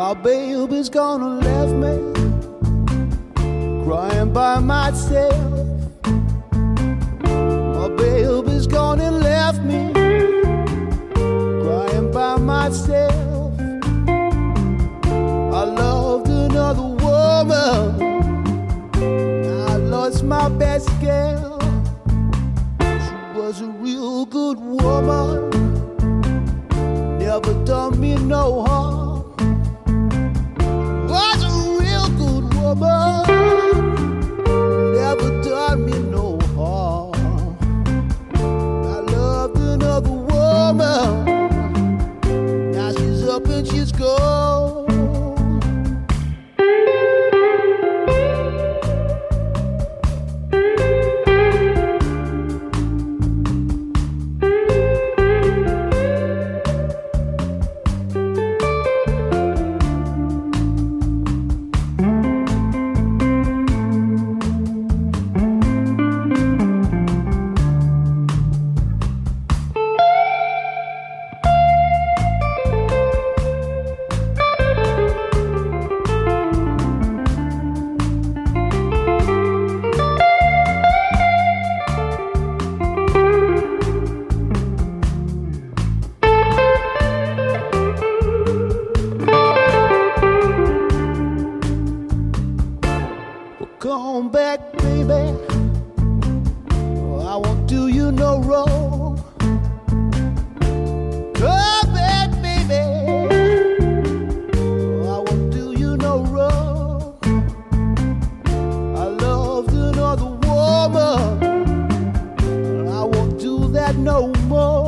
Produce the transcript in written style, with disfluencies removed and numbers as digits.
My baby's gonna leave me, crying by myself. My baby's gonna leave me, crying by myself. I loved another woman, I lost my best girl. She was a real good woman, never done me no harm. Was a real good woman, never done me no harm. I loved another woman, now she's up and she's gone. Come back, baby, I won't do you no wrong. Come back, baby, I won't do you no wrong. I loved another woman, I won't do that no more.